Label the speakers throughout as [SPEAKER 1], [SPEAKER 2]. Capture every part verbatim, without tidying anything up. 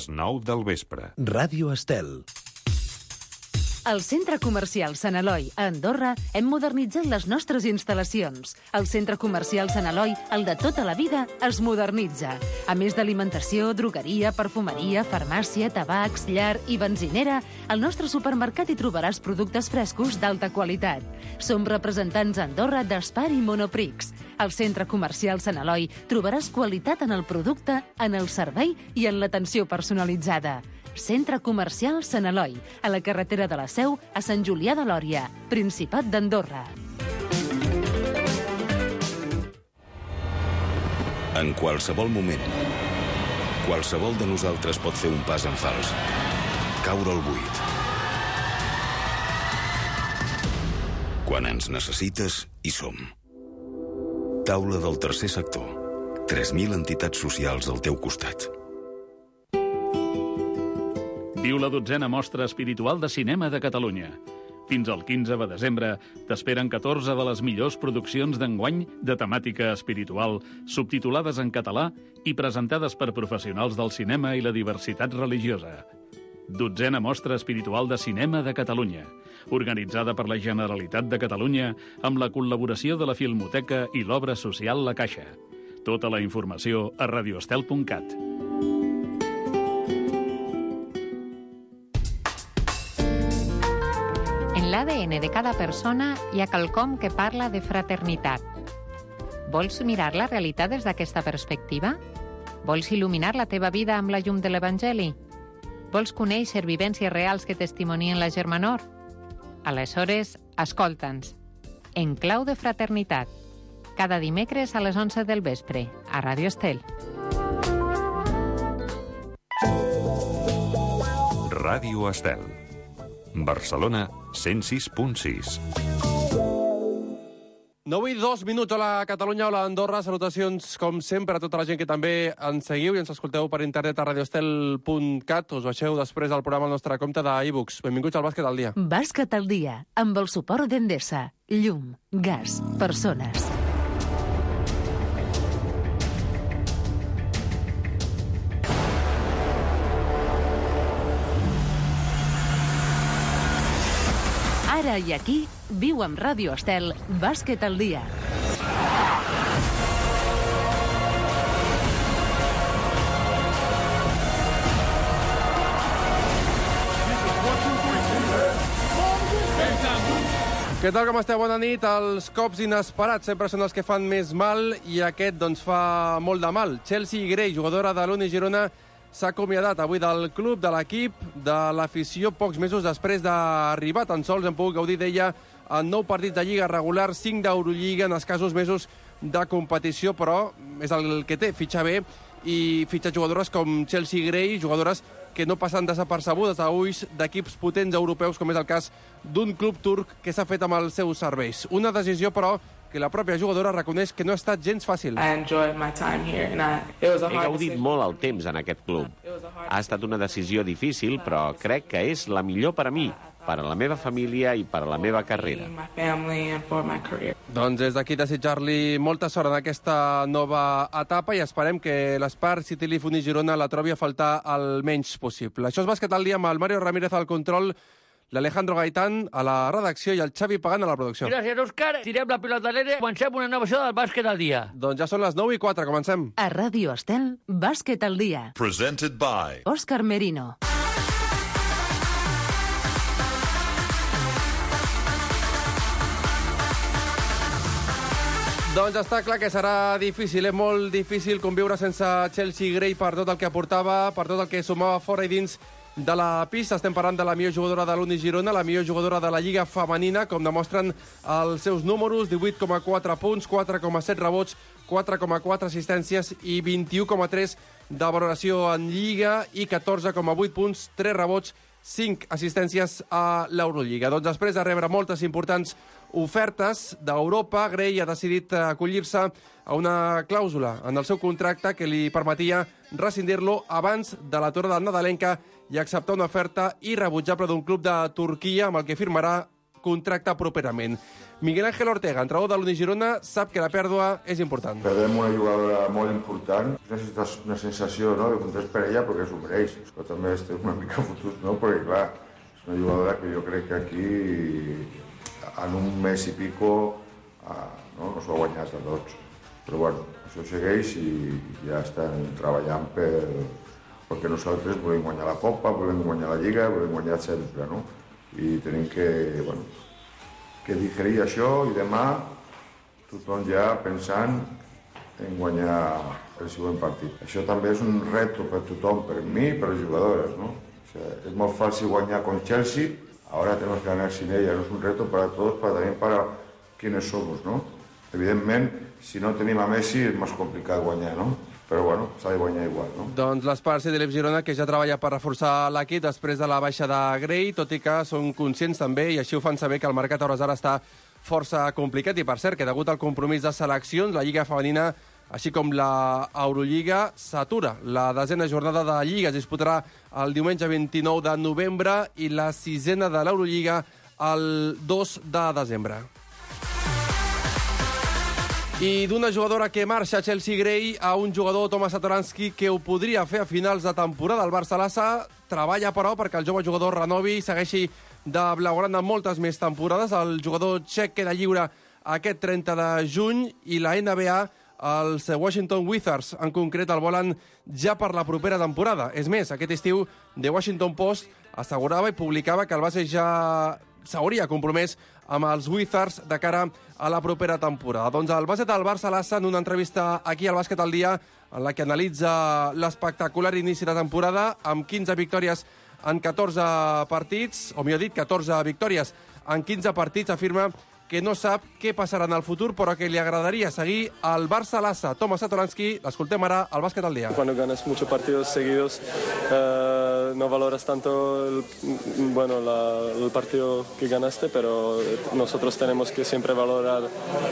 [SPEAKER 1] les nou del vespre.
[SPEAKER 2] Ràdio Estel.
[SPEAKER 3] Al Centre Comercial Sant Eloi, a Andorra, hem modernitzat les nostres instal·lacions. El Centre Comercial Sant Eloi, el de tota la vida, es modernitza. A més d'alimentació, drogueria, perfumeria, farmàcia, tabacs, llar i benzinera, al nostre supermercat hi trobaràs productes frescos d'alta qualitat. Som representants a Andorra d'Espar i Monoprix. Al Centre Comercial Sant Eloi trobaràs qualitat en el producte, en el servei i en l'atenció personalitzada. Centre Comercial Sant Eloi, a la carretera de la Seu, a Sant Julià de Lòria, Principat d'Andorra.
[SPEAKER 4] En qualsevol moment, qualsevol de nosaltres pot fer un pas en fals, caure al buit. Quan ens necessites, hi som. Taula del tercer sector. tres mil entitats socials al teu costat.
[SPEAKER 5] Viu la dotzena mostra espiritual de cinema de Catalunya. Fins al quinze de desembre t'esperen catorze de les millors produccions d'enguany de temàtica espiritual, subtitulades en català i presentades per professionals del cinema i la diversitat religiosa. Dotzena mostra espiritual de cinema de Catalunya, organitzada per la Generalitat de Catalunya amb la col·laboració de la Filmoteca i l'Obra Social La Caixa. Tota la informació a radioestel punt cat.
[SPEAKER 6] En l'A D N de cada persona hi ha quelcom que parla de fraternitat. Vols mirar la realitat des d'aquesta perspectiva? Vols il·luminar la teva vida amb la llum de l'Evangeli? Vols conèixer vivències reals que testimonien la germanor? Aleshores, escolta'ns. En clau de fraternitat. Cada dimecres a les onze del vespre, a Ràdio Estel.
[SPEAKER 1] Ràdio Estel. Barcelona, cent sis punt sis.
[SPEAKER 7] nou i dos minuts. Hola, Catalunya, hola, Andorra. Salutacions, com sempre, a tota la gent que també ens seguiu i ens escolteu per internet a radioestel punt cat. Us baixeu després del programa al nostre compte d'e-books. Benvinguts al Bàsquet al dia.
[SPEAKER 3] Bàsquet al dia, amb el suport d'Endesa. Llum, gas, persones. Ara i aquí, viu amb Ràdio Estel, Bàsquet al dia.
[SPEAKER 7] Què tal, com esteu? Bona nit. Els cops inesperats sempre són els que fan més mal i aquest, doncs, fa molt de mal. Chelsea Gray, jugadora de l'Uni Girona, s'ha acomiadat avui del club, de l'equip, de l'afició, pocs mesos després d'arribar. Tan sols hem pogut gaudir d'ella en nou partits de Lliga regular, cinc d'Eurolliga en escassos mesos de competició, però és el que té, fitxar bé i fitxar jugadores com Chelsea Gray, jugadores que no passen desapercebudes a ulls d'equips potents europeus, com és el cas d'un club turc que s'ha fet amb els seus serveis. Una decisió, però, que la pròpia jugadora reconeix que no ha estat gens fàcil.
[SPEAKER 8] He gaudit molt el temps en aquest club. Ha estat una decisió difícil, però crec que és la millor per a mi, per a la meva família i per a la meva carrera.
[SPEAKER 7] Doncs des d'aquí desitjar-li molta sort en aquesta nova etapa i esperem que l'Espar City Leaf Uni Girona la trobi a faltar el menys possible. Això és Bàsquet al dia amb el Mario Ramírez al control, l'Alejandro Gaitán a la redacció i el Xavi Pagant a la producció.
[SPEAKER 9] Gràcies, Òscar. Tirem la pilota a l'aire. Comencem una nova edició del Bàsquet al dia.
[SPEAKER 7] Doncs ja són les nou i quatre, comencem.
[SPEAKER 3] A Ràdio Estel, Bàsquet al dia.
[SPEAKER 10] Presented by
[SPEAKER 3] Òscar Merino.
[SPEAKER 7] Doncs està clar que serà difícil, és molt difícil conviure sense Chelsea Gray per tot el que aportava, per tot el que sumava fora i dins de la pista. Estem parlant de la millor jugadora de l'Uni Girona, la millor jugadora de la Lliga femenina, com demostren els seus números, divuit coma quatre punts, quatre coma set rebots, quatre coma quatre assistències i vint-i-u coma tres de valoració en Lliga i catorze coma vuit punts, tres rebots, cinc assistències a l'Eurolliga. Doncs després de rebre moltes importants ofertes d'Europa, Gray ha decidit acollir-se a una clàusula en el seu contracte que li permetia rescindir-lo abans de l'aturada nadalenca i acceptar una oferta irrebutjable d'un club de Turquia amb el que firmarà contracte properament. Miguel Ángel Ortega, entrenador de l'Uni Girona, sap que la pèrdua és important.
[SPEAKER 2] Perdem una jugadora molt important. És una sensació, no?, de contents per ella perquè s'ho mereix. Però també estem una mica fotuts, no?, perquè, clar, és una jugadora que jo crec que aquí, en un mes i pico, no, no s'ho ha guanyat a tots. Però, bueno, això segueix i ja estan treballant per... perquè nosaltres volem guanyar la Copa, volem guanyar la Lliga, volem guanyar sempre, no? I tenim que, bueno, que digerir això i demà tothom ja pensant en guanyar el següent partit. Això també és un reto per tothom, per mi i per les jugadores, ¿no? O sea, es molt fàcil guanyar con Chelsea, ahora tenemos que ganar sin ella, no es un reto para todos, para también para quienes somos, ¿no? Evidentment, si no tenim a Messi és més complicat guanyar, no? Però, bueno, s'ha de guanyar igual, no?
[SPEAKER 7] Doncs l'Esparci de l'E F Girona, que ja treballa per reforçar l'equip després de la baixa de Gray, tot i que són conscients també, i així ho fan saber, que el mercat a hores d'ara està força complicat. I, per cert, que degut al compromís de seleccions, la Lliga Femenina, així com la Eurolliga, s'atura. La desena jornada de Lliga es disputarà el diumenge vint-i-nou de novembre i la sisena de l'Eurolliga el dos de desembre. I d'una jugadora que marxa a Chelsea Gray a un jugador, Tomas Satoransky, que ho podria fer a finals de temporada. El Barça Lassa treballa, però, perquè el jove jugador renovi i segueixi de blaugrana moltes més temporades. El jugador txec queda lliure aquest trenta de juny i la N B A, els Washington Wizards, en concret, el volen ja per la propera temporada. És més, aquest estiu, The Washington Post assegurava i publicava que el base ja s'hauria compromès amb els Wizards de cara a la propera temporada. Doncs el base del Barça Lassa, en una entrevista aquí al Bàsquet al Dia, en la que analitza l'espectacular inici de temporada, amb quinze victòries en catorze partits, o millor dit, catorze victòries en quinze partits, afirma que no sap què passarà en el futur, però que li agradaria seguir al Barça Lassa. Tomas Satoransky, l'escoltem ara al Bàsquet al Dia.
[SPEAKER 10] Cuando ganas muchos partidos seguidos, eh, no valoras tanto el, bueno, la, el partido que ganaste, pero nosotros tenemos que siempre valorar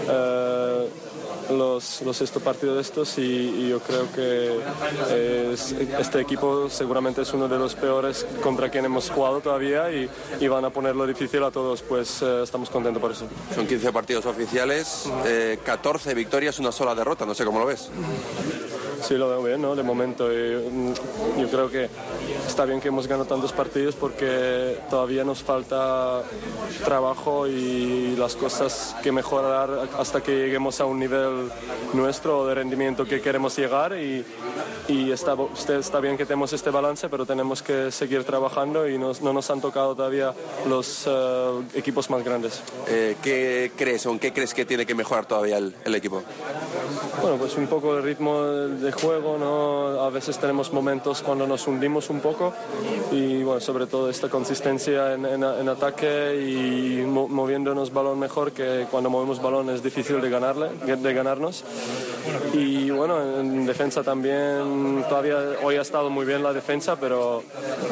[SPEAKER 10] eh, los, los estos partidos estos y, y yo creo que es, este equipo seguramente es uno de los peores contra quien hemos jugado todavía y, y van a ponerlo difícil a todos, pues eh, estamos contentos por eso.
[SPEAKER 11] Son quince partidos oficiales, eh, catorce victorias, una sola derrota, no sé cómo lo ves.
[SPEAKER 10] Sí, lo veo bien, ¿no? De momento. Y, yo creo que está bien que hemos ganado tantos partidos porque todavía nos falta trabajo y las cosas que mejorar hasta que lleguemos a un nivel nuestro de rendimiento que queremos llegar y, y está, está bien que tenemos este balance, pero tenemos que seguir trabajando y nos, no nos han tocado todavía los uh, equipos más grandes.
[SPEAKER 11] Eh, ¿Qué crees o en qué crees que tiene que mejorar todavía el, el equipo?
[SPEAKER 10] Bueno, pues un poco el ritmo de juego, ¿no? A veces tenemos momentos cuando nos hundimos un poco y, bueno, sobre todo esta consistencia en, en, en ataque y mo moviéndonos balón mejor, que cuando movemos balón es difícil de, ganarle, de ganarnos. Y, bueno, en defensa también, todavía hoy ha estado muy bien la defensa, pero uh,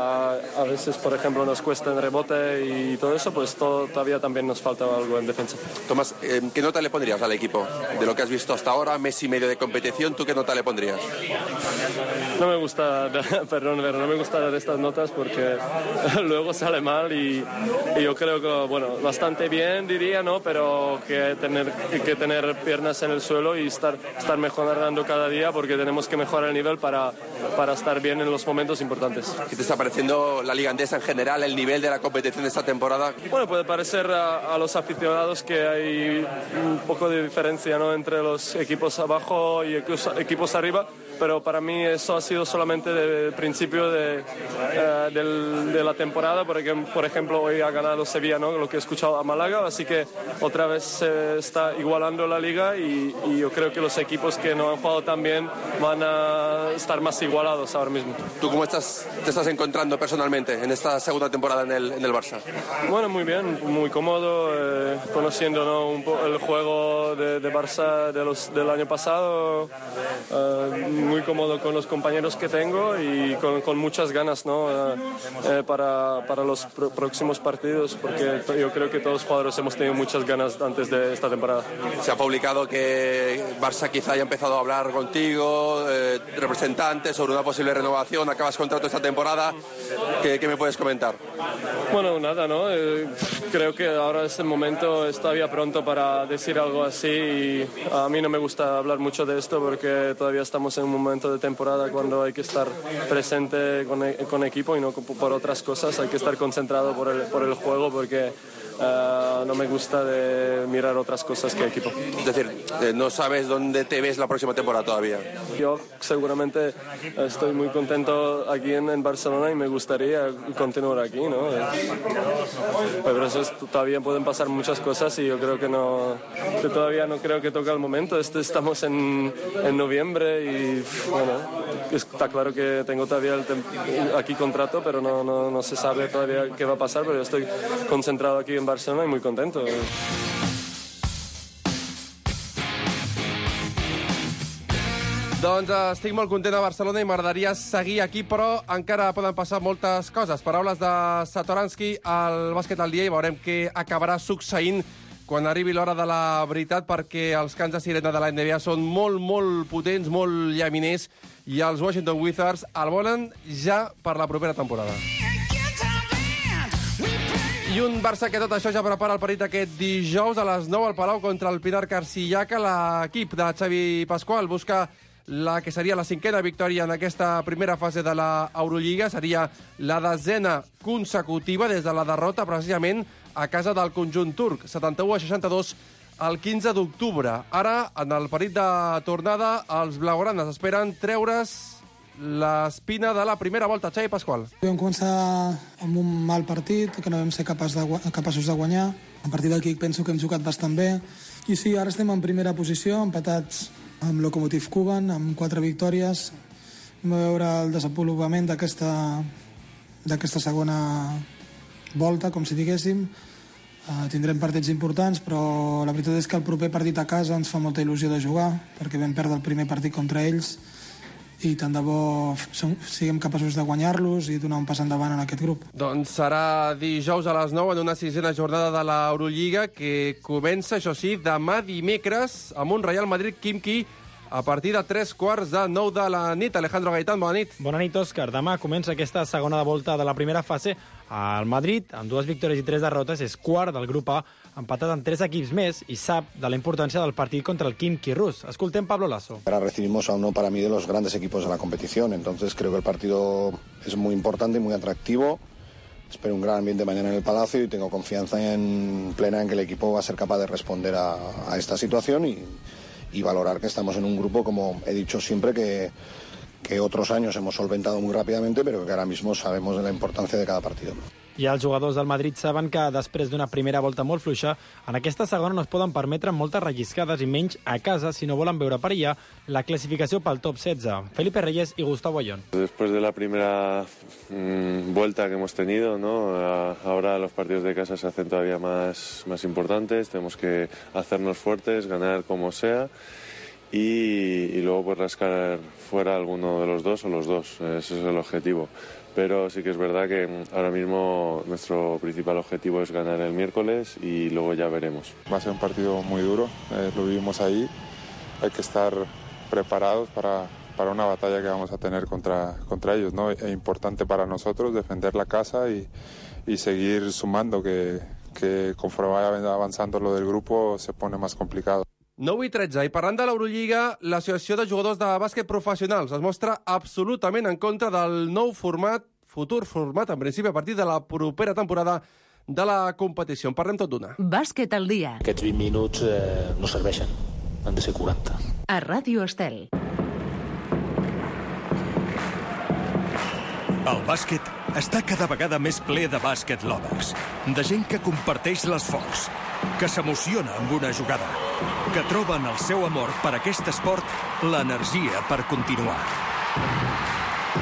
[SPEAKER 10] a veces, por ejemplo, nos cuesta en rebote y todo eso, pues todo, todavía también nos falta algo en defensa.
[SPEAKER 11] Tomás, eh, ¿qué nota le pondrías al equipo? De lo que has visto hasta ahora, mes y medio de competición, ¿tú qué nota le pondrías?
[SPEAKER 10] No me gusta, perdón, pero no me gusta dar estas notas porque luego sale mal y, y yo creo que, bueno, bastante bien diría, ¿no? Pero que tener que tener piernas en el suelo y estar, estar mejorando cada día porque tenemos que mejorar el nivel para, para estar bien en los momentos importantes.
[SPEAKER 11] ¿Qué te está pareciendo la Liga Endesa en general, el nivel de la competición de esta temporada?
[SPEAKER 10] Bueno, puede parecer a, a los aficionados que hay un poco de diferencia, ¿no?, entre los equipos abajo y equipos, equipos arriba, pero para mí eso ha sido solamente del principio de, uh, del, de la temporada, porque, por ejemplo, hoy ha ganado Sevilla, ¿no?, lo que he escuchado, a Málaga, así que otra vez se está igualando la liga y, y yo creo que los equipos que no han jugado tan bien van a estar más igualados ahora mismo.
[SPEAKER 11] ¿Tú cómo estás, te estás encontrando personalmente en esta segunda temporada en el, en el Barça?
[SPEAKER 10] Bueno, muy bien, muy cómodo, eh, conociendo, ¿no?, un po el juego de, de Barça de los, del año pasado uh, muy cómodo con los compañeros que tengo y con, con muchas ganas, ¿no? Uh, eh, para, para los pr- próximos partidos, porque yo creo que todos los jugadores hemos tenido muchas ganas antes de esta temporada.
[SPEAKER 11] Se ha publicado que Barça quizá haya empezado a hablar contigo, eh, representantes, sobre una posible renovación. Acabas contrato esta temporada. ¿Qué, qué me puedes comentar?
[SPEAKER 10] Bueno, nada, ¿no? Eh, creo que ahora es el momento, es todavía pronto para decir algo así y a mí no me gusta hablar mucho de esto porque todavía estamos en un momento de temporada cuando hay que estar presente con, con equipo y no por otras cosas, hay que estar concentrado por el, por el juego porque Uh, no me gusta de mirar otras cosas que equipo.
[SPEAKER 11] Es decir, eh, no sabes dónde te ves la próxima temporada todavía.
[SPEAKER 10] Yo seguramente estoy muy contento aquí en, en Barcelona y me gustaría continuar aquí, ¿no? Pero eso es, todavía pueden pasar muchas cosas y yo creo que no, que todavía no creo que toca el momento. Este, estamos en, en noviembre y bueno, está claro que tengo todavía el tem- aquí contrato, pero no, no, no se sabe todavía qué va a pasar, pero yo estoy concentrado aquí en Barcelona i molt contento.
[SPEAKER 7] Doncs estic molt content a Barcelona i m'agradaria seguir aquí, però encara poden passar moltes coses. Paraules de Satoransky al Bàsquet al dia i veurem què acabarà succeint quan arribi l'hora de la veritat, perquè els cants de sirena de la N B A són molt, molt potents, molt llaminers, i els Washington Wizards el volen ja per la propera temporada. I un Barça que tot això ja prepara el partit aquest dijous a les nou al Palau contra el Pinar Carcillaca. L'equip de Xavi Pasqual busca la que seria la cinquena victòria en aquesta primera fase de la Eurolliga. Seria la desena consecutiva des de la derrota precisament a casa del conjunt turc, setanta-u a seixanta-dos el quinze d'octubre. Ara, en el partit de tornada, els blaugranes esperen treure's l'espina de la primera volta. Xavi Pasqual.
[SPEAKER 12] Vam començar amb un mal partit, que no vam ser capaç de, capaços de guanyar. A partir d'aquí penso que hem jugat bastant bé. I sí, ara estem en primera posició, empatats amb Lokomotiv Kuban, amb quatre victòries. Vam veure el desenvolupament d'aquesta d'aquesta segona volta, com si diguéssim. Uh, tindrem partits importants, però la veritat és que el proper partit a casa ens fa molta il·lusió de jugar, perquè vam perdre el primer partit contra ells i tant de bo siguem capaços de guanyar-los i donar un pas endavant en aquest grup.
[SPEAKER 7] Doncs serà dijous a les nou en una sisena jornada de l'Eurolliga que comença, això sí, demà dimecres amb un Real Madrid-Khimki a partir de tres quarts de nou de la nit. Alejandro Gaitán, bona nit.
[SPEAKER 13] Bona nit, Òscar. Demà comença aquesta segona volta de la primera fase. El Madrid, amb dues victòries i tres derrotes, és quart del grup A, empatat amb tres equips més i sap de la importància del partit contra el Khimki rus. Escoltem Pablo Lasso.
[SPEAKER 14] Ahora recibimos a uno para mí de los grandes equipos de la competición, entonces creo que el partido es muy importante y muy atractivo. Espero un gran ambiente mañana en el Palacio y tengo confianza en plena en que el equipo va a ser capaz de responder a, a esta situación y, y valorar que estamos en un grupo, como he dicho siempre, que, que otros años hemos solventado muy rápidamente, pero que ahora mismo sabemos de la importancia de cada partido.
[SPEAKER 13] I els jugadors del Madrid saben que després d'una primera volta molt fluixa, en aquesta segona no es poden permetre moltes relliscades i menys a casa si no volen veure perillar la clasificació pel top setze. Felipe Reyes y Gustavo Ayón.
[SPEAKER 15] Después de la primera mmm, vuelta que hemos tenido, ¿no? Ahora los partidos de casa se hacen todavía más, más importantes, tenemos que hacernos fuertes, ganar como sea y, y luego pues rascar fuera alguno de los dos o los dos, ese es el objetivo. Pero sí que es verdad que ahora mismo nuestro principal objetivo es ganar el miércoles y luego ya veremos.
[SPEAKER 16] Va a ser un partido muy duro, eh, lo vivimos ahí, hay que estar preparados para, para una batalla que vamos a tener contra, contra ellos, ¿no? Es importante para nosotros defender la casa y, y seguir sumando, que, que conforme vaya avanzando lo del grupo se pone más complicado.
[SPEAKER 7] nou i tretze, i parlant de l'Eurolliga, l'Associació de Jugadors de Bàsquet Professionals es mostra absolutament en contra del nou format, futur format, en principi, a partir de la propera temporada de la competició. En parlem tot d'una.
[SPEAKER 3] Bàsquet al dia.
[SPEAKER 17] Aquests vint minuts eh, no serveixen, han de ser quaranta.
[SPEAKER 3] A Ràdio Estel.
[SPEAKER 18] El bàsquet està cada vegada més ple de bàsquet lovers, de gent que comparteix l'esforç, que s'emociona amb una jugada, que troben el seu amor per aquest esport l'energia per continuar.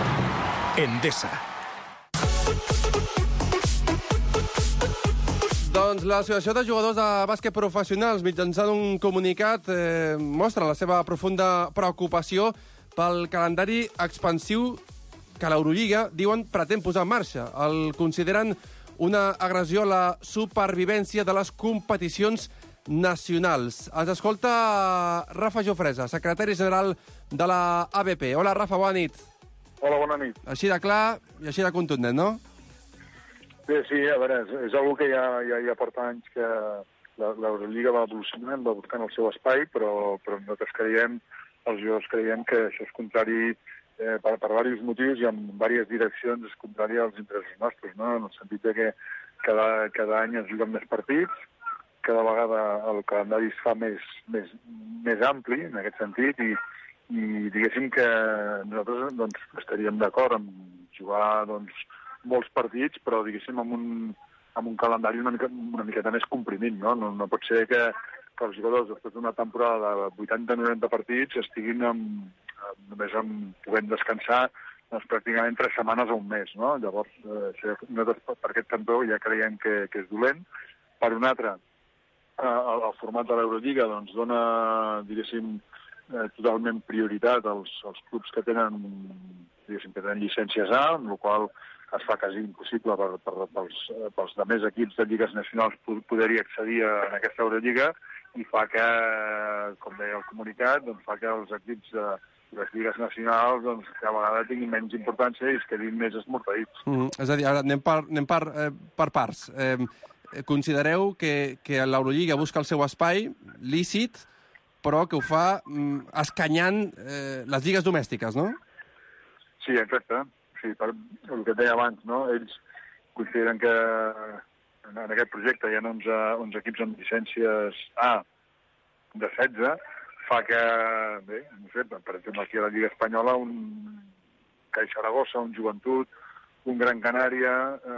[SPEAKER 18] Endesa.
[SPEAKER 7] Doncs l'Associació de Jugadors de Bàsquet Professionals, mitjançant un comunicat, eh, mostra la seva profunda preocupació pel calendari expansiu que l'Eurolliga, diuen, pretén posar en marxa. El consideren una agressió a la supervivència de les competicions nacionals. Ens escolta Rafa Jofresa, secretari general de la A B P. Hola, Rafa, bona nit.
[SPEAKER 19] Hola, bona nit.
[SPEAKER 7] Així de clar i així de contundent, no?
[SPEAKER 19] Bé, sí, a veure, és, és una que ja, ja, ja porta anys que l'Eurolliga va evolucionant, va buscant el seu espai, però, però nosaltres creiem, els jugadors creiem que això és contrari eh, per, per diversos motius i en diverses direccions és contrari als interessos nostres, no? En el sentit de que cada, cada any es juguen més partits, cada vegada el calendari es fa més, més, més ampli en aquest sentit i, i diguéssim que nosaltres doncs, estaríem d'acord en jugar doncs, molts partits, però diguéssim amb un, amb un calendari una, mica, una miqueta més comprimit, no? No, no pot ser que, que els jugadors, després d'una temporada de vuitanta noranta partits, estiguin amb, amb, només amb, podent descansar doncs, pràcticament tres setmanes o un mes, no? Llavors, eh, nosaltres per aquest cantó ja creiem que, que és dolent. Per un altre, eh, el, el format de l'Eurolliga doncs, dona, diguéssim, eh, totalment prioritat als, als clubs que tenen, diguéssim, que tenen llicències A, amb la qual es fa quasi impossible per, per, pels, pels demés equips de lligues nacionals poder-hi accedir a, a aquesta Eurolliga i fa que, com deia el comunicat, doncs fa que els equips de les lligues nacionals doncs, cada vegada tinguin menys importància i es quedin més esmorteïts.
[SPEAKER 7] Mm, és a dir, ara anem per, anem per, eh, per parts. Eh, considereu que, que l'Eurolliga busca el seu espai lícit, però que ho fa mm, escanyant eh, les lligues domèstiques, no?
[SPEAKER 19] Sí, exacte. Sí, per el que et deia abans, no? Ells consideren que en aquest projecte hi ha onze, onze equips amb llicències A de setze, fa que, bé, no sé, per exemple, aquí a la Lliga Espanyola, un Caixa Saragossa, un Joventut, un Gran Canària,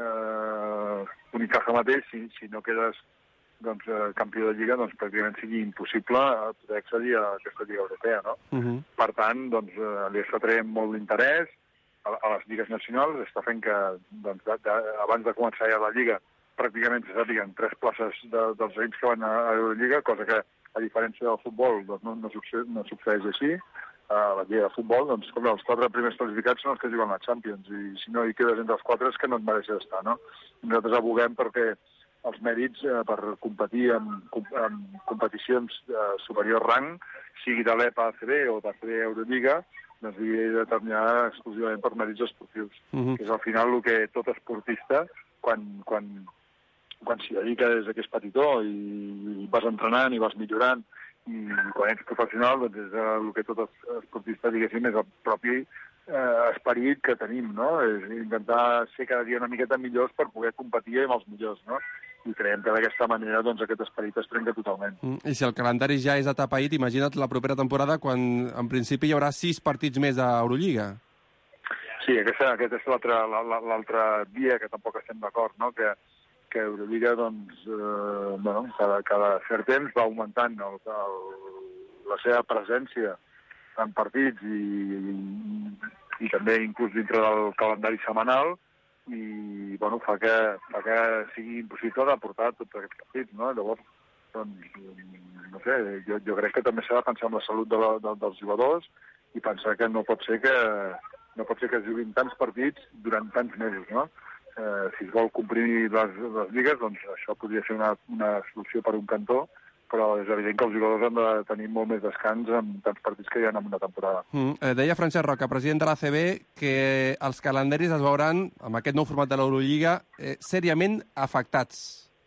[SPEAKER 19] eh, un Icaja mateix, si, si no quedes doncs, eh, campió de Lliga, doncs pràcticament sigui impossible poder accedir a aquesta Lliga Europea, no?
[SPEAKER 7] Uh-huh.
[SPEAKER 19] Per tant, doncs, eh, li està traient molt d'interès a les lligues nacionals, està fent que doncs, de, de, abans de començar ja la Lliga pràcticament se sàpiguen tres places de, dels equips que van a l'Eurolliga, cosa que a diferència del futbol doncs, no, no, succeeix, no succeeix així. A la Lliga de Futbol, doncs, com els quatre primers classificats són els que juguen a la Champions i si no hi quedes entre els quatre és que no et mereixes estar, no? Nosaltres aboguem perquè els mèrits eh, per competir en, en competicions de superior rang, sigui de l'E P A A C B o de A C B Eurolliga, doncs sigui determinada exclusivament per mèrits esportius, uh-huh. que és al final el que tot esportista, quan, quan, quan s'hi dedica des que és petitó i, i vas entrenant i vas millorant, i quan ets professional, doncs és el que tot esportista, diguéssim, és el propi eh, esperit que tenim, no? És intentar ser cada dia una miqueta millors per poder competir amb els millors, no? I creiem que d'aquesta manera doncs, aquest esperit es trenca totalment.
[SPEAKER 7] Mm, I si el calendari ja és atapeït, imagina't la propera temporada quan en principi hi haurà sis partits més a Eurolliga.
[SPEAKER 19] Sí, aquesta, aquesta és l'altra via que tampoc estem d'acord, no? Que, que Eurolliga doncs, eh, bueno, cada, cada cert temps va augmentant el, el, la seva presència en partits i, i, i també inclús dintre del calendari setmanal, i bueno, fa que, fa que sigui impossible de portar tots aquests partits, no? Llavors, doncs, no sé, jo, jo crec que també s'ha de pensar en la salut de la, de, dels jugadors i pensar que no pot ser que no pot ser que es juguin tants partits durant tants mesos, no? Eh, si es vol comprimir les, les lligues, doncs això podria ser una, una solució per un cantó, però és evident que els jugadors han de tenir molt més descans amb tants partits que hi ha en una temporada.
[SPEAKER 7] Mm, eh, deia Francesc Roca, president de l'A C B, que els calendaris es veuran, amb aquest nou format de l'Eurolliga, eh, seriament afectats.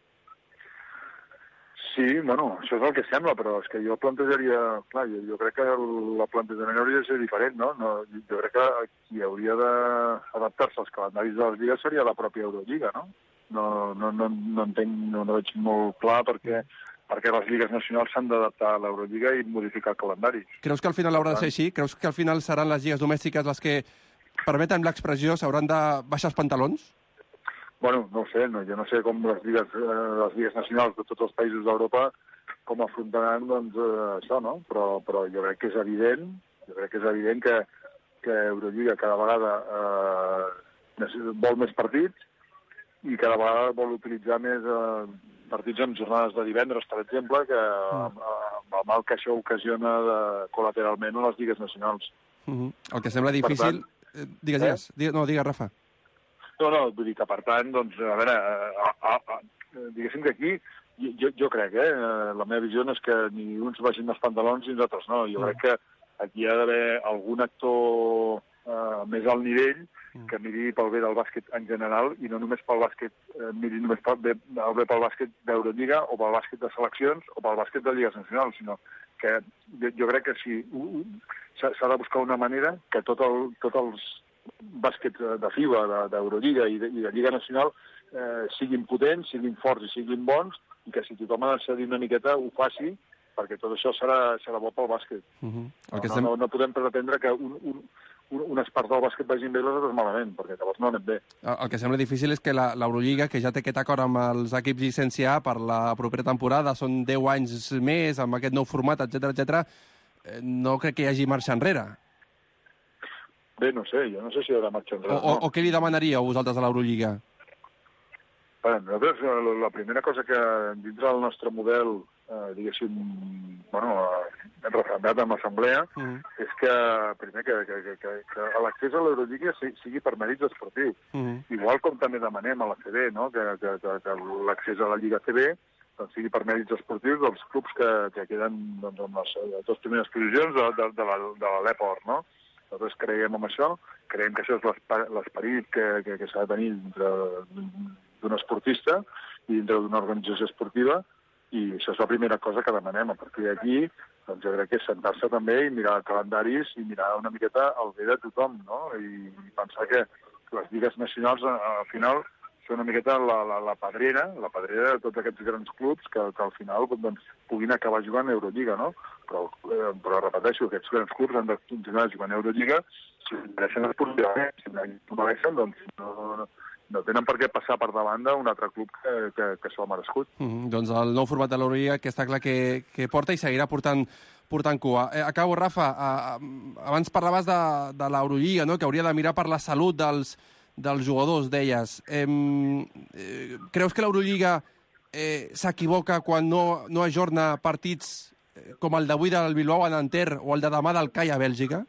[SPEAKER 19] Sí, bueno, això és el que sembla, però és que jo plantejaria... Clar, jo, jo crec que la plantejament hauria de ser diferent, no? no jo crec que qui hauria d'adaptar-se als calendaris de les lligues seria la pròpia Eurolliga, no? No, no, no, no entenc, no, no veig molt clar perquè... perquè les lligues nacionals s'han d'adaptar a l'Eurolliga i modificar el calendari.
[SPEAKER 7] Creus que al final haurà de ser així? Creus que al final seran les lligues domèstiques les que permeten l'expressió, s'hauran de baixar els pantalons?
[SPEAKER 19] Bueno, no ho sé, no, jo no sé com les lligues, eh, les lligues nacionals de tots els països d'Europa com afrontaran doncs, eh, això, no? Però, però jo crec que és evident, jo crec que és evident que, que Eurolliga cada vegada eh, vol més partits i cada vegada vol utilitzar més eh, partits en jornades de divendres, per exemple, que amb, amb el mal que això ocasiona de, col·lateralment a les lligues nacionals.
[SPEAKER 7] Uh-huh. El que sembla difícil...
[SPEAKER 19] Per tant,
[SPEAKER 7] digues, digues. Eh? Digues. No, digues, Rafa.
[SPEAKER 19] No, no, vull dir que, per tant, doncs, a veure, a, a, a, diguéssim que aquí, jo, jo crec, eh, la meva visió no és que ni uns vagin els pantalons ni els altres no. Jo crec que aquí hi ha d'haver algun actor eh, més al nivell que miri pel bé del bàsquet en general i no només pel bàsquet, eh, miri només pel bé, el bé pel bàsquet d'Eurolliga o pel bàsquet de seleccions o pel bàsquet de lligues nacionals, sinó que jo, jo crec que sí, uh, s'ha de buscar una manera que tot el, tots els bàsquets de FIBA, d'Eurolliga i, de, i de Lliga Nacional eh, siguin potents, siguin forts i siguin bons i que si tothom ha de cedir una miqueta ho faci perquè tot això serà, serà bo pel bàsquet. Uh-huh. no,
[SPEAKER 7] sem...
[SPEAKER 19] no, no podem pretendre que un, un, unes parts del bàsquet vagin bé i les altres malament, perquè llavors no anem bé.
[SPEAKER 7] El, el que sembla difícil és que l'Eurolliga, que ja té aquest acord amb els equips llicenciar per la propera temporada, són deu anys més, amb aquest nou format, etcètera, etcètera, no crec que hi hagi marxa enrere.
[SPEAKER 19] Bé, no sé, jo no sé si hi haurà marxa enrere.
[SPEAKER 7] O, o, o què li demanaríeu vosaltres a l'Eurolliga?
[SPEAKER 19] Bé, nosaltres, la, la primera cosa que dintre del nostre model Eh, diguéssim, bueno, eh, referendat amb l'Assemblea, uh-huh. és que, primer, que, que, que, que l'accés a l'Eurolliga sigui per mèrits esportius. Uh-huh. Igual com també demanem a la C B, no? que, que, que, que l'accés a la Lliga C B doncs, sigui per mèrits esportius dels clubs que, que queden doncs, amb les, les dues primeres posicions de, de, de, la, de l'E-Port, no? Nosaltres creiem en això, creiem que això és l'esperit que, que, que s'ha de tenir dintre d'un esportista i dintre d'una organització esportiva, i això és la primera cosa que demanem. A partir d'aquí, doncs jo crec que és sentar-se també i mirar calendaris i mirar una miqueta el bé de tothom, no? I, i pensar que les lligues nacionals, al final, són una miqueta la, la, la pedrera, la pedrera de tots aquests grans clubs que, que al final doncs, puguin acabar jugant a Eurolliga, no? Però, eh, però repeteixo, aquests grans clubs han de continuar jugant a Eurolliga si mereixen esportivament, si no mereixen, doncs no... no no tenen per què passar per davant d'un altre club que, que, que s'ho ha merescut. Mm,
[SPEAKER 7] doncs el nou format de l'Eurolliga, que està clar que, que porta i seguirà portant, portant cua. Eh, acabo, Rafa. Eh, abans parlaves de, de l'Eurolliga, no? Que hauria de mirar per la salut dels, dels jugadors, deies. Eh, eh, creus que l'Eurolliga eh, s'equivoca quan no, no ajorna partits com el d'avui del Bilbao a Nanterre o el de demà del C A I a Bèlgica?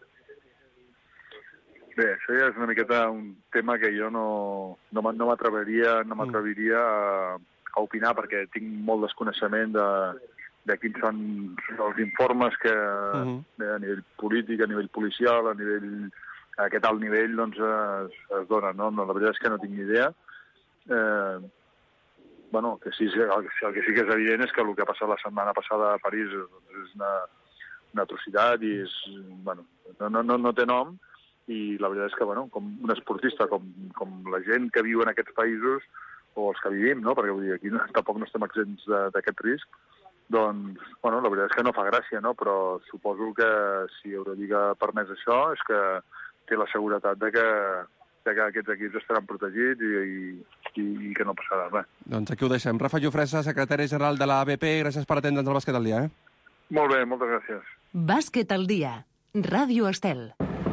[SPEAKER 19] Bé, això ja és una miqueta un tema que jo no, no, no m'atreviria no m'atreviria a, a opinar perquè tinc molt desconeixement de, de quins són els informes que uh-huh. a nivell polític, a nivell policial, a nivell a aquest alt nivell doncs es, es donen, no? La veritat és que no tinc ni idea. Eh, bueno, que sí, el, el que sí que és evident és que el que ha passat la setmana passada a París doncs, és una, una atrocitat i és, bueno, no, no, no, no té nom. I la veritat és que, bueno, com un esportista, com, com la gent que viu en aquests països, o els que vivim, no? Perquè vull dir, aquí no, tampoc no estem exempts d'aquest risc, doncs, bueno, la veritat és que no fa gràcia, no? Però suposo que si Eurolliga ha permès això és que té la seguretat de que, de que aquests equips estaran protegits i, i, i que no passarà res.
[SPEAKER 7] Doncs aquí ho deixem. Rafa Jofresa, secretari general de l'A B P, gràcies per atendre'ns al Bàsquet al Dia. Eh?
[SPEAKER 19] Molt bé, moltes gràcies.
[SPEAKER 3] Bàsquet al Dia, Ràdio Estel.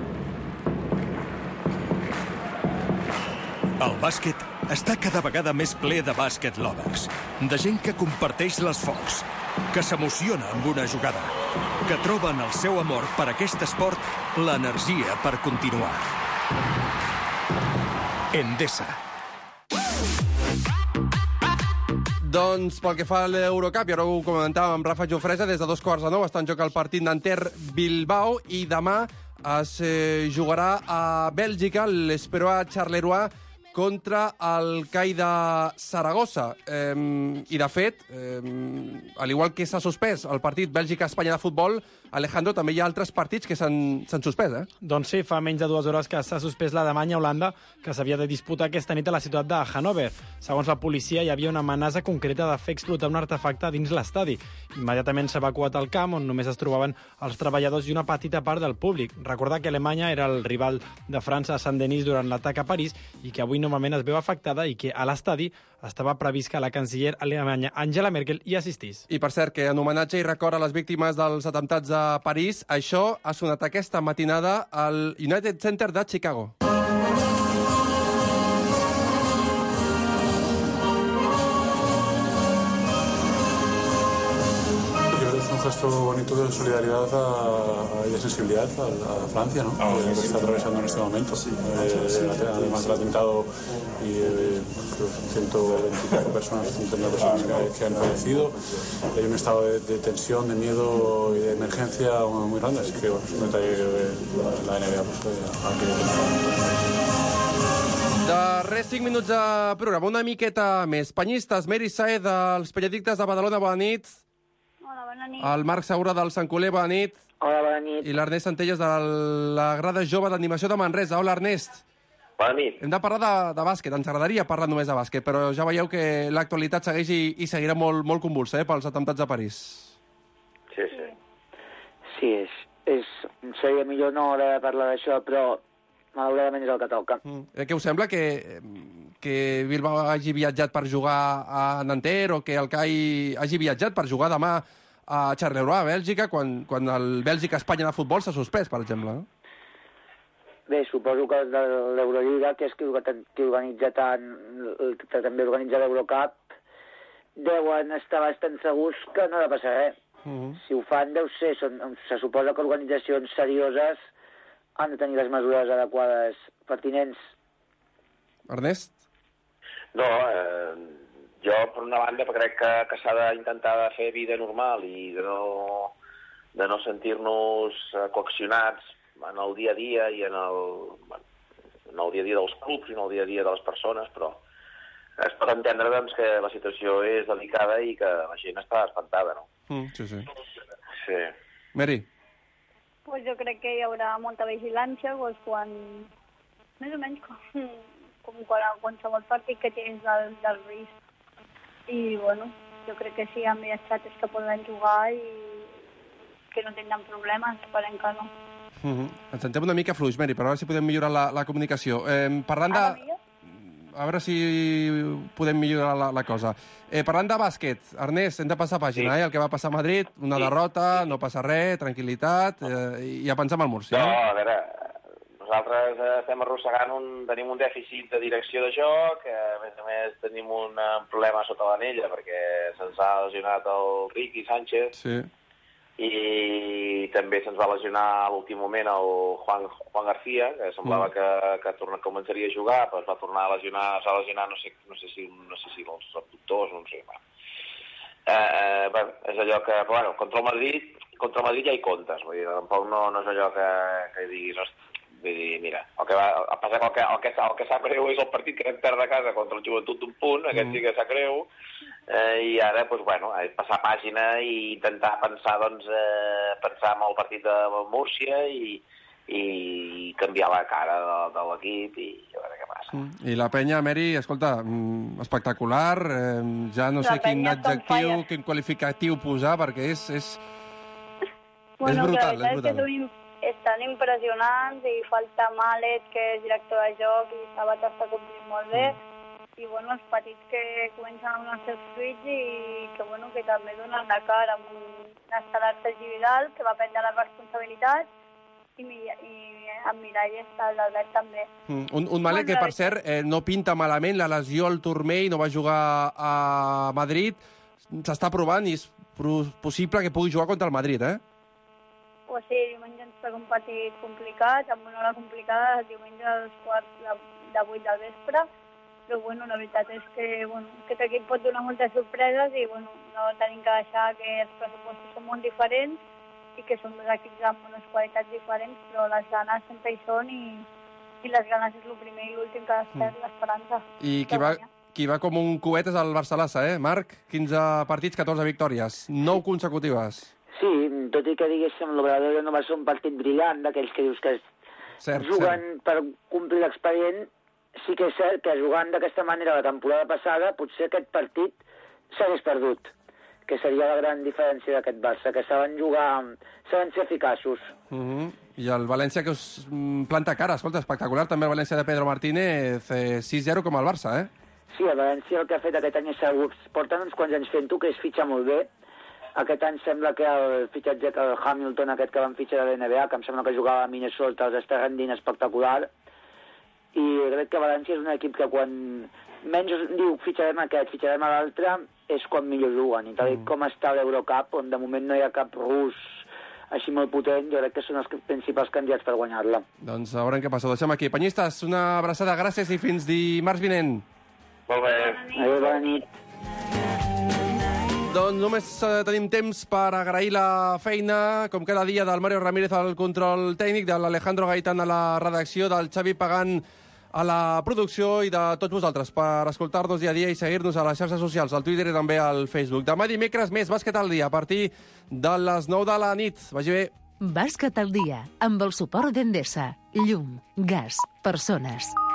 [SPEAKER 18] El bàsquet està cada vegada més ple de bàsquet lovers, de gent que comparteix l'esforç, que s'emociona amb una jugada, que troba en el seu amor per aquest esport l'energia per continuar. Endesa.
[SPEAKER 7] Doncs pel que fa a l'Eurocup, i ara ho comentàvem amb Rafa Jofresa, des de dos quarts de nou està en joc el partit Nanterre-Bilbao i demà es eh, jugarà a Bèlgica l'Esperoa Charleroi contra el C A I de Saragossa. Eh, I, de fet, eh, al igual que s'ha suspès el partit Bèlgica-Espanya de futbol, Alejandro, també hi ha altres partits que s'han suspès, eh?
[SPEAKER 13] Doncs sí, fa menys de dues hores que s'ha suspès l'Alemanya-Holanda, que s'havia de disputar aquesta nit a la ciutat de Hannover. Segons la policia, hi havia una amenaça concreta de fer explotar un artefacte dins l'estadi. Immediatament s'ha evacuat el camp, on només es trobaven els treballadors i una petita part del públic. Recordar que Alemanya era el rival de França a Saint-Denis durant l'atac a París i que avui novament es veu afectada i que a l'estadi estava previst que la canciller alemanya Angela Merkel hi assistís.
[SPEAKER 7] I per cert, que en homenatge i record a les víctimes dels atemptats a París, això ha sonat aquesta matinada al United Center de Chicago.
[SPEAKER 20] bonito de solidaridad a, y de sensibilidad a, a Francia, ¿no? Oh, sí, que está atravesando en este momento. Sí, eh, además del atentado y eh, ciento veinticinco personas, ciento treinta personas que, que han fallecido. Hay un estado de, de tensión, de miedo y de emergencia muy grande. Así que, bueno, es un detalle que la N B A pues, ha querido.
[SPEAKER 7] Darrers cinc minuts de programa, una miqueta més. Penyistes, Mary Saez, dels Periodictes de Badalona, bona nit.
[SPEAKER 21] Hola, bona nit.
[SPEAKER 7] El Marc Segura del Sant Coler, bona nit.
[SPEAKER 21] Hola, bona nit.
[SPEAKER 7] I l'Ernest Centelles de la Grada Jove d'Animació de Manresa. Hola, Ernest.
[SPEAKER 22] Bona nit.
[SPEAKER 7] Hem de parlar de, de bàsquet, ens agradaria parlar només de bàsquet, però ja veieu que l'actualitat segueix i, i seguirà molt, molt convulsa, eh, pels atemptats a París.
[SPEAKER 22] Sí, sí.
[SPEAKER 21] Sí, és, és, seria millor no hora de parlar d'això, però malauradament és el que toca.
[SPEAKER 7] Mm. Eh, què us sembla? Que, que Bilbao hagi viatjat per jugar a Nanterre o que el CAI hagi viatjat per jugar demà a Charleroi, a Bèlgica, quan, quan el Bèlgica-Espanya de futbol s'ha suspès, per exemple? No?
[SPEAKER 21] Bé, suposo que de l'Eurolliga, que és qui, qui organitza tant, que també organitza l'Eurocup, deuen estar bastant segurs que no ha de passar res. Uh -huh. Si ho fan, deu ser, són, se suposa que organitzacions serioses han de tenir les mesures adequades pertinents.
[SPEAKER 7] Ernest?
[SPEAKER 22] No, eh, jo, per una banda, crec que, que s'ha d'intentar fer vida normal i de no, de no sentir-nos coaccionats en el dia a dia i en el, en el dia a dia dels clubs i en el dia a dia de les persones, però es pot entendre doncs, que la situació és delicada i que la gent està espantada, no?
[SPEAKER 7] Mm, sí, sí.
[SPEAKER 22] Sí.
[SPEAKER 7] Mary?
[SPEAKER 21] Pues jo crec que hi haurà molta vigilància, pues, quan... més o menys com, com quan a qualsevol partit que tens del, del risc. I, bueno, jo crec que sí, amb viatjat és que poden jugar i que no tindran problemes, esperem que no.
[SPEAKER 7] Uh -huh. Ens sentem una mica fluix, Mary, però a veure si podem millorar la, la comunicació. Eh, parlant de... A veure si podem millorar la, la cosa. Eh, parlant de bàsquet, Ernest, hem de passar pàgina, sí. eh? El que va passar a Madrid, una sí. derrota, no passa res, tranquil·litat, eh, i ja pensem al Múrcia.
[SPEAKER 22] No, a veure, nosaltres eh, estem arrossegant, un, tenim un dèficit de direcció de joc, eh, a més a més tenim un uh, problema sota l'anella, perquè se'ns ha lesionat el Ricky Sánchez,
[SPEAKER 7] sí.
[SPEAKER 22] i també se'ns va lesionar a l'últim moment el Juan, Juan García, que semblava mm. que, que torna, començaria a jugar, però es va tornar a lesionar, s'ha lesionat, no sé, no sé si, no sé si els abductors, no sé. Eh, eh, bé, és allò que, bueno, contra el Madrid, contra el Madrid ja hi comptes, vull dir, tampoc no, no és allò que, que diguis, vull dir, mira, el que, va, el, el que, el que, el que sap greu és el partit que vam perdre a casa contra el Joventut d'un punt, aquest mm. sí que sap greu, eh, i ara, doncs, bueno, passar pàgina i intentar pensar, doncs, eh, pensar en el partit de Múrcia i, i canviar la cara de, de l'equip i a veure què passa.
[SPEAKER 7] Mm. I la penya, Mary, escolta, espectacular, eh, ja no la sé quin adjectiu, quin qualificatiu posar, perquè és, és,
[SPEAKER 21] bueno,
[SPEAKER 7] és brutal,
[SPEAKER 21] és
[SPEAKER 7] brutal.
[SPEAKER 21] Que estan impressionants i falta Malet, que és director de joc, i Sabat està complint molt bé. Mm. I, bueno, els petits que comencen amb els seus fruits i que, bueno, que també donen la cara amb un estel·lar Sergi Vidal, que va prendre la responsabilitat, i, i amb Miralles està l'Albert també.
[SPEAKER 7] Mm. Un, un Malet que, per cert, eh, no pinta malament, la lesió al turmell, no va jugar a Madrid, s'està provant i és possible que pugui jugar contra el Madrid, eh?
[SPEAKER 21] Pues sí, diumenge ens toca un partit complicat, amb una hora complicada, diumenge als quarts de, de vuit del vespre, però bueno, la veritat és que bueno, aquest equip pot donar moltes sorpreses i bueno, no tenim que deixar que els pressupostos són molt diferents i que són dos equips amb unes qualitats diferents, però les ganes sempre hi són i, i les ganes és el primer i l'últim que has perd, mm. l'esperança.
[SPEAKER 7] I qui va, qui va com un coet és el Barça-Lassa, eh, Marc? quinze partits, catorze victòries, nou consecutives.
[SPEAKER 21] Sí, tot i que diguéssim l'Obradoiro no va ser un partit brillant, d'aquells que dius que
[SPEAKER 7] cert,
[SPEAKER 21] juguen
[SPEAKER 7] cert.
[SPEAKER 21] per complir l'expedient. Sí que és cert que jugant d'aquesta manera la temporada passada, potser aquest partit s'hagués perdut, que seria la gran diferència d'aquest Barça, que saben jugar, saben ser eficaços.
[SPEAKER 7] Uh -huh. I el València que us planta cara, escolta, espectacular, també el València de Pedro Martínez, eh, sis zero com el Barça, eh?
[SPEAKER 21] Sí, el València el que ha fet aquest any és segur, porten uns quants anys fent-ho, que és fitxar molt bé. Aquest any sembla que el fitxatge, el Hamilton, aquest que van fitxar de l'N B A, que em sembla que jugava a Minnesota, els està rendint espectacular. I crec que València és un equip que quan
[SPEAKER 4] menys diu fitxarem aquest, fitxarem a l'altre, és quan millor juguen. I tal mm. com està l'Eurocup, on de moment no hi ha cap rus així molt potent, jo crec que són els principals candidats per guanyar-la.
[SPEAKER 7] Doncs veurem què passa. Ho deixem aquí. Penyistes, una abraçada, gràcies i fins dimarts vinent.
[SPEAKER 4] Molt bé. Adéu, bona nit.
[SPEAKER 7] Doncs només eh, tenim temps per agrair la feina, com cada dia, del Mario Ramírez al control tècnic, de l'Alejandro Gaitán a la redacció, del Xavi Pagant a la producció i de tots vosaltres per escoltar-nos dia a dia i seguir-nos a les xarxes socials, al Twitter i també al Facebook. Demà dimecres més Bàsquet al dia a partir de les nou de la nit. Vagi bé.
[SPEAKER 3] Bàsquet al dia, amb el suport d'Endesa. Llum, gas, persones.